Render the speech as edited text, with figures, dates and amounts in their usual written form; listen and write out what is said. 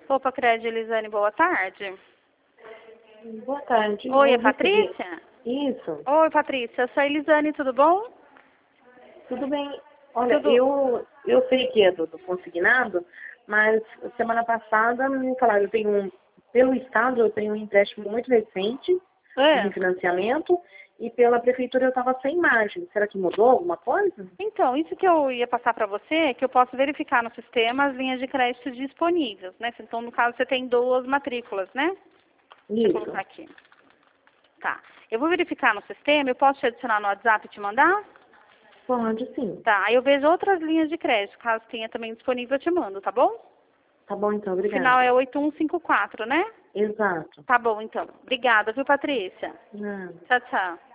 Opa, Crédito, Elisane, boa tarde. Boa tarde. Oi, é Eu recebi- Patrícia? Isso, Oi, Patrícia, eu sou a Elisane, tudo bom? tudo bem. Olha, Tudo. eu sei que é do consignado, mas semana passada me falaram, pelo Estado eu tenho um empréstimo muito recente de É. refinanciamento e pela Prefeitura eu estava sem margem. Será que mudou alguma coisa? Então, isso que eu ia passar para você é que eu posso verificar no sistema as linhas de crédito disponíveis, né? Então, no caso, você tem 2 matrículas, né? Deixa eu Isso. colocar aqui. Tá. Eu vou verificar no sistema, eu posso te adicionar no WhatsApp e te mandar? Pode sim. Tá. Aí eu vejo outras linhas de crédito, caso tenha também disponível, eu te mando, tá bom? Tá bom então, O final obrigada. é 8154, né? Exato. Tá bom, então. Obrigada, viu, Patrícia? Nada. Tchau, tchau.